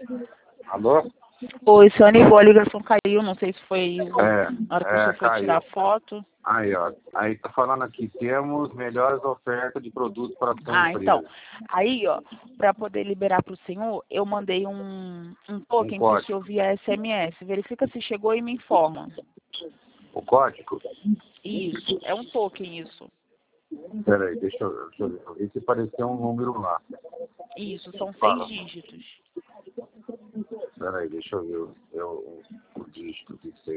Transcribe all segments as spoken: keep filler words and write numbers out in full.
Alô? Oi, seu Aníbal, a ligação caiu, não sei se foi É, na hora que é, você foi caiu. tirar foto. Aí, ó. Aí tá falando aqui, temos melhores ofertas de produtos para sua Ah, empresa. então, aí, ó, para poder liberar para o senhor, eu mandei um, um token Um para o código. senhor via S M S. Verifica se chegou e me informa. O código? Isso, é um token isso. Peraí, deixa eu, deixa eu ver. Eu vi que apareceu um número lá. Isso, são Fala. seis dígitos. Peraí, deixa eu ver o, eu, o, o dígito que você...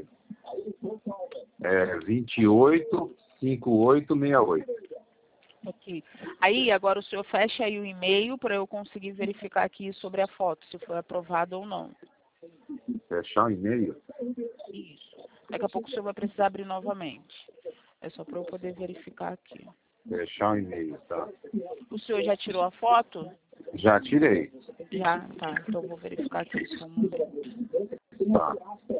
É vinte e oito, cinquenta e oito, sessenta e oito. Ok. Aí, agora o senhor fecha aí o e-mail para eu conseguir verificar aqui sobre a foto, se foi aprovado ou não. Fechar o e-mail? Isso. Daqui a pouco o senhor vai precisar abrir novamente. É só para eu poder verificar aqui. Fechar o e-mail, tá? O senhor já tirou a foto? Já tirei. Já? Tá. Então eu vou verificar aqui só um momento. Tá.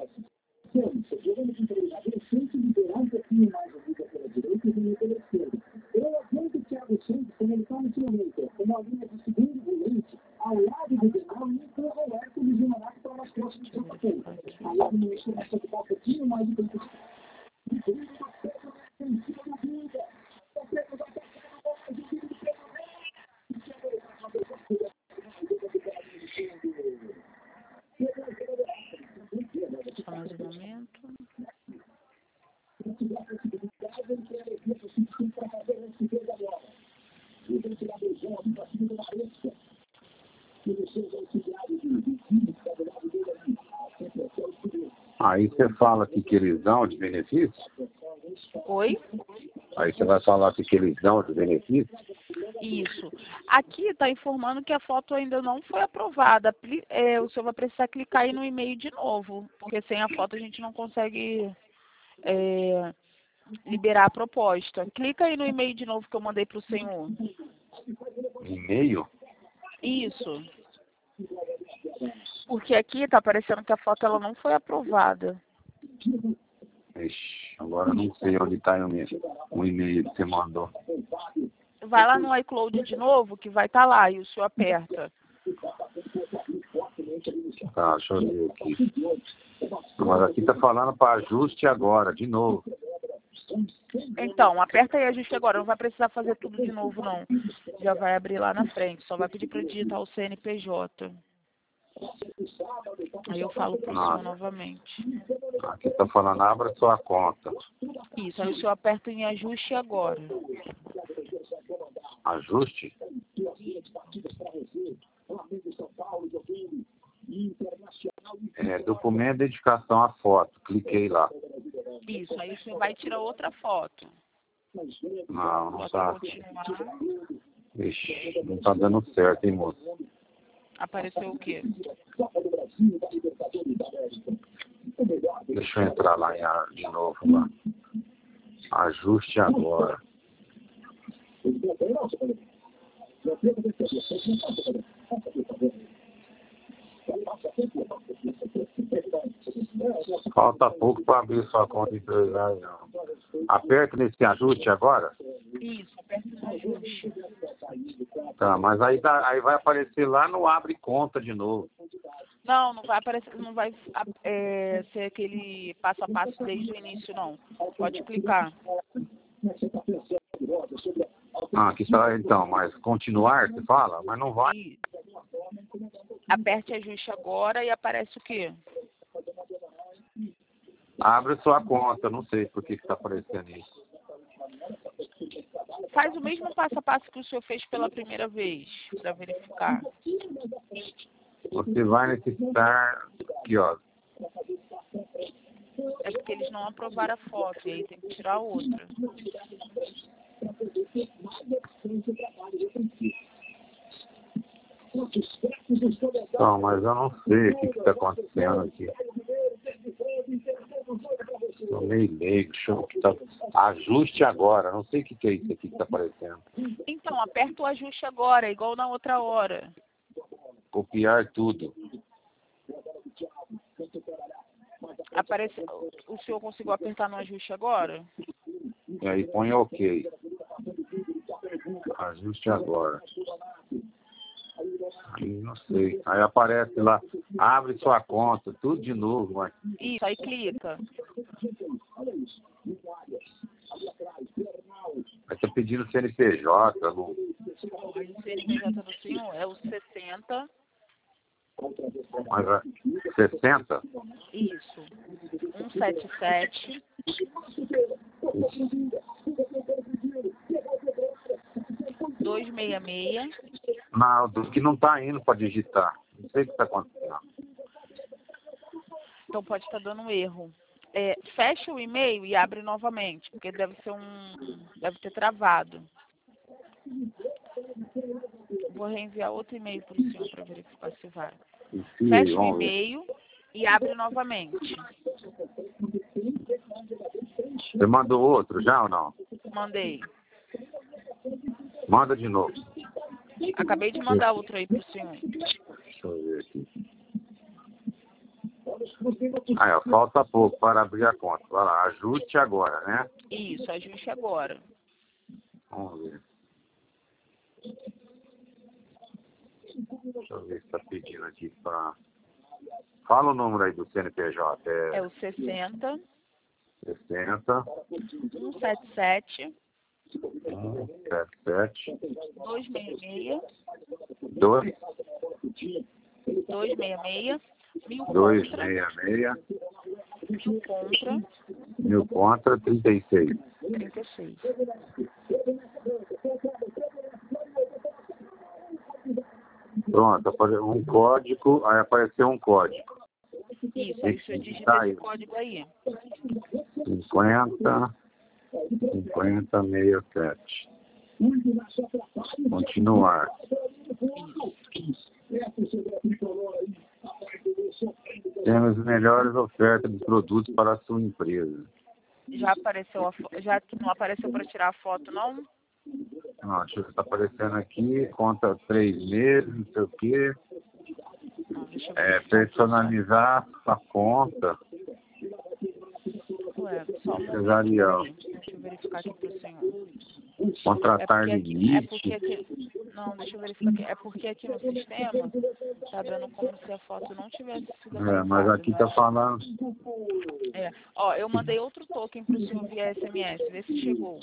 Só mais um momento. Aí você fala que que eles dão de benefício? Oi? Aí você vai falar que que eles dão de benefício? Isso. Aqui está informando que a foto ainda não foi aprovada. Pli- é, o senhor vai precisar clicar aí no e-mail de novo, porque sem a foto a gente não consegue é, liberar a proposta. Clica aí no e-mail de novo que eu mandei para o senhor. E-mail? Isso. Porque aqui está aparecendo que a foto ela não foi aprovada. Ixi, agora eu não sei onde está o e-mail o e-mail que você mandou. Vai lá no iCloud de novo, que vai estar lá, e o senhor aperta. Tá, deixa eu ver aqui. Mas aqui tá falando para ajuste agora, de novo. Então, aperta aí ajuste agora, não vai precisar fazer tudo de novo não. Já vai abrir lá na frente, só vai pedir para digitar o C N P J. Aí eu falo pro senhor novamente. Aqui tá falando, abra sua conta. Isso, aí o senhor aperta em ajuste agora. Ajuste? É, documento de identificação à foto. Cliquei lá. Isso, aí o senhor vai tirar outra foto. Não, não Bota tá. continuar. Ixi, não tá dando certo, hein, moço? Apareceu o quê? Deixa eu entrar lá em, a- de novo lá. Ajuste agora. Falta pouco para abrir sua conta empresarial. Não. Aperta nesse ajuste agora. Isso, aperta no ajuste. Tá, mas aí, dá, aí vai aparecer lá no abre conta de novo. Não, não vai aparecer, não vai é, ser aquele passo a passo desde o início, não. Pode clicar. Ah, aqui está então, mas continuar, você fala? Mas não vai. E aperte ajuste agora e aparece o quê? Abre sua conta, não sei por que está aparecendo isso. Faz o mesmo passo a passo que o senhor fez pela primeira vez, para verificar. Você vai necessitar, aqui ó, É porque eles não aprovaram a foto, e aí tem que tirar outra. não, mas eu não sei o que está acontecendo aqui. Estou meio leigo, show que tá... Ajuste agora, não sei o que, que é isso aqui que está aparecendo. Então, aperta o ajuste agora, igual na outra hora. Copiar tudo. Aparece... O senhor conseguiu apertar no ajuste agora? E aí põe OK. Ajuste agora. Aí não sei. Aí aparece lá, abre sua conta, tudo de novo, mas... Isso, aí clica. Aí tá pedindo C N P J, não... Aí o C N P J do senhor é o sessenta. Mas, é sessenta? Isso. cento e setenta e sete. duzentos e sessenta e seis. Não, do que não tá indo para digitar. Não sei o que está acontecendo. Então pode estar dando um erro. É, fecha o e-mail e abre novamente, porque deve ser um. Deve ter travado. Vou reenviar outro e-mail para o senhor para verificar se vai. Sim, Fecha o vamos ver. e-mail e abre novamente. Você mandou outro já ou não? Mandei. Manda de novo. Acabei de mandar outro aí para o senhor. Deixa eu ver aqui. Aí, ó, falta pouco para abrir a conta. Vai lá, ajuste agora, né? Isso, ajuste agora. Vamos ver. Deixa eu ver se está pedindo aqui para... Fala o número aí do C N P J. É, É o sessenta, sessenta, cento e setenta e sete, cento e setenta e sete, duzentos e sessenta e seis, dois, duzentos e sessenta e seis, mil dois, contra, seis, seis, mil contra, mil contra, trinta e seis. trinta e seis. Pronto, apareceu um código, aí apareceu um código. Isso, aí o senhor digita Tá esse aí. código aí. cinquenta, cinquenta, sessenta e sete. Continuar. Temos melhores ofertas de produtos para a sua empresa. Já apareceu a fo... já não apareceu para tirar a foto, não? Não, está aparecendo aqui, conta três meses, não sei o quê. Não, deixa eu É, verificar aqui, personalizar a conta. só. Ué, só um momento, Empresarial. peraí. Deixa eu verificar aqui para o senhor. Contratar É porque aqui, é limite. porque aqui, não, deixa eu verificar aqui. É porque aqui no sistema tá dando como se a foto não tivesse sido É, aprovada. mas aqui tá falando. É, ó, eu mandei outro token para o senhor via S M S, vê se chegou.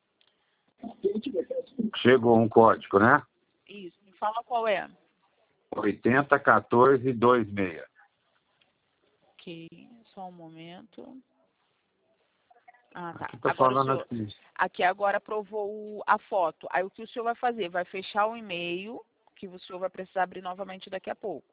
Chegou um código, né? Isso, me fala qual é. oitenta, quatorze, vinte e seis. Ok, só um momento. Ah, tá. Aqui tá Agora o falando senhor, assim. aqui agora aprovou o- a foto. Aí o que o senhor vai fazer? Vai fechar o e-mail, que o senhor vai precisar abrir novamente daqui a pouco.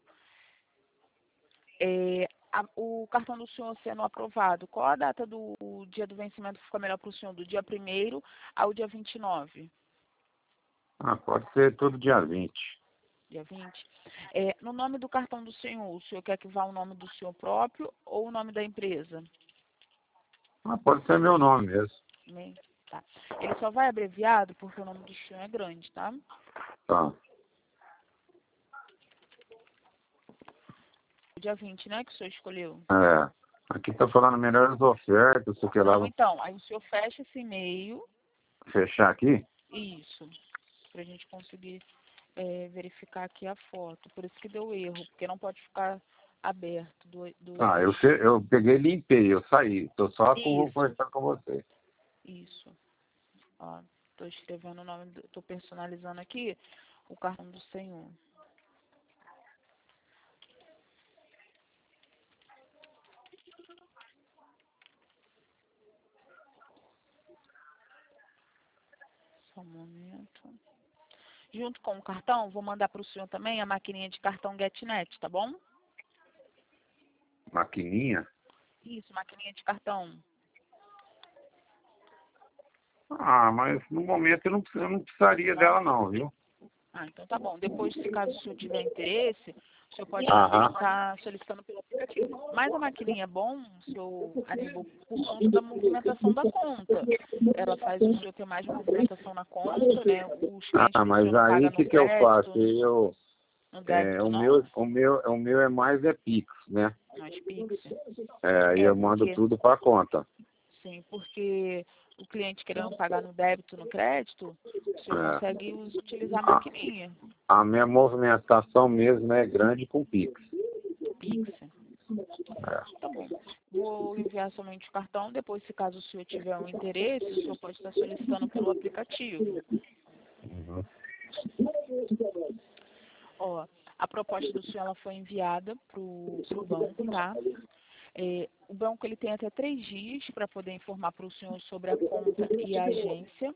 É, a- o cartão do senhor sendo aprovado, qual a data do dia do vencimento que fica melhor para o senhor? Do dia primeiro ao dia vinte e nove? Ah, pode ser todo dia vinte. Dia vinte? É, no nome do cartão do senhor, o senhor quer que vá o nome do senhor próprio ou o nome da empresa? Ah, pode ser meu nome mesmo. Né? Tá. Ele só vai abreviado porque o nome do senhor é grande, tá? Tá. Dia vinte, né, que o senhor escolheu? É. Aqui tá falando melhores ofertas, sei que lá. Não, então, aí o senhor fecha esse e-mail, Fechar aqui? isso, pra gente conseguir é, verificar aqui a foto. Por isso que deu erro, porque não pode ficar aberto. Do, do... Ah, eu, fe- eu peguei e limpei, eu saí. Tô só com, Isso, conversando com você. isso. Ó, tô escrevendo o nome, do, tô personalizando aqui o cartão do senhor. Só um momento. Junto com o cartão, vou mandar para o senhor também a maquininha de cartão GetNet, tá bom? Maquininha? Isso, maquininha de cartão. Ah, mas no momento eu não, eu não precisaria Não? dela não, viu? Ah, então tá bom. Depois, se caso o senhor tiver interesse, o senhor pode Aham. estar solicitando pelo aplicativo. Mas a maquininha é bom, senhor Aníbal, por conta da movimentação da conta. Ela faz o senhor ter mais movimentação na conta, né? Os clientes Ah, do mas senhor não aí pagam o no que, que eu crédito, faço? Eu, no é, débito, o, não. meu, o, meu, o meu é mais é Pix, né? Mas Pix. É, aí É, eu mando porque, tudo para conta. sim, porque o cliente querendo pagar no débito, no crédito, o senhor É. consegue us- utilizar a maquininha. A minha movimentação mesmo é grande com Pix. Pix. É. Tá bom. Vou enviar somente o cartão, depois, se caso o senhor tiver um interesse, o senhor pode estar solicitando pelo aplicativo. Uhum. Ó, a proposta do senhor ela foi enviada para o banco, tá? É, o banco ele tem até três dias para poder informar para o senhor sobre a conta e a agência.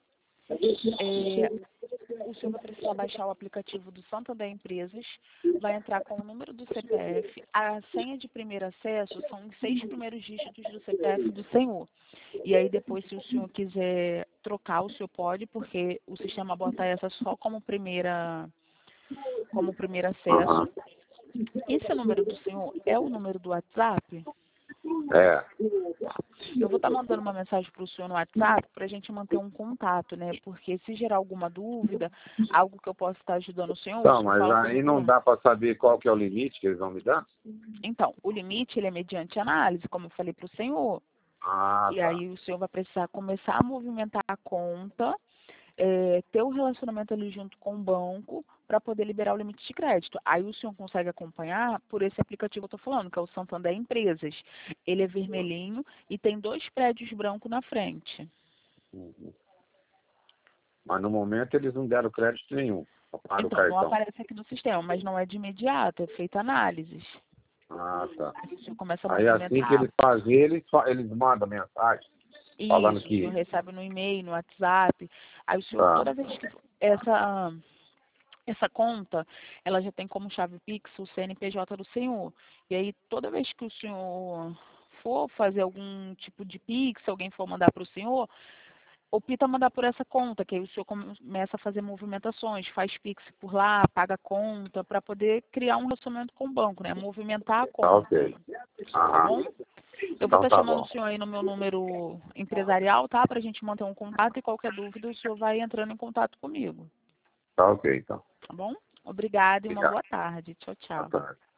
É, o senhor vai precisar baixar o aplicativo do Santander Empresas, vai entrar com o número do C P F, a senha de primeiro acesso são os seis primeiros dígitos do C P F do senhor. E aí depois, se o senhor quiser trocar, o senhor pode, porque o sistema bota essa só como primeira, como primeiro acesso. Uhum. Esse número do senhor é o número do WhatsApp? É. Eu vou estar mandando uma mensagem para o senhor no WhatsApp para a gente manter um contato, né? Porque se gerar alguma dúvida, algo que eu possa estar ajudando o senhor, o Então, senhor mas fala aí comigo não lá. dá para saber qual que é o limite que eles vão me dar? Então, o limite ele é mediante análise, como eu falei para o senhor. Ah, E tá. aí o senhor vai precisar começar a movimentar a conta, é, ter o relacionamento ali junto com o banco para poder liberar o limite de crédito. Aí o senhor consegue acompanhar por esse aplicativo que eu estou falando, que é o Santander Empresas. Ele é vermelhinho e tem dois prédios brancos na frente. Uhum. Mas no momento eles não deram crédito nenhum para o Então, não cartão. aparece aqui no sistema, mas não é de imediato, é feita análises. Ah, tá. Aí o senhor começa a Aí assim que movimentar. eles fazem, eles, fa- eles mandam mensagem falando Isso, o senhor que... recebe no e-mail, no WhatsApp. Aí o senhor, Tá. toda vez que essa, essa conta, ela já tem como chave Pix o C N P J do senhor. E aí, toda vez que o senhor for fazer algum tipo de Pix, se alguém for mandar para o senhor, opta mandar por essa conta, que aí o senhor começa a fazer movimentações, faz Pix por lá, paga a conta, para poder criar um relacionamento com o banco, né? Movimentar a Tá conta. ok. Tá Aham. bom? Eu vou Então estar tá chamando o bom. senhor aí no meu número empresarial, tá? Para a gente manter um contato e qualquer dúvida o senhor vai entrando em contato comigo. Tá ok, então. Tá bom? Obrigada e uma Obrigado. boa tarde. Tchau, Boa tchau. tarde.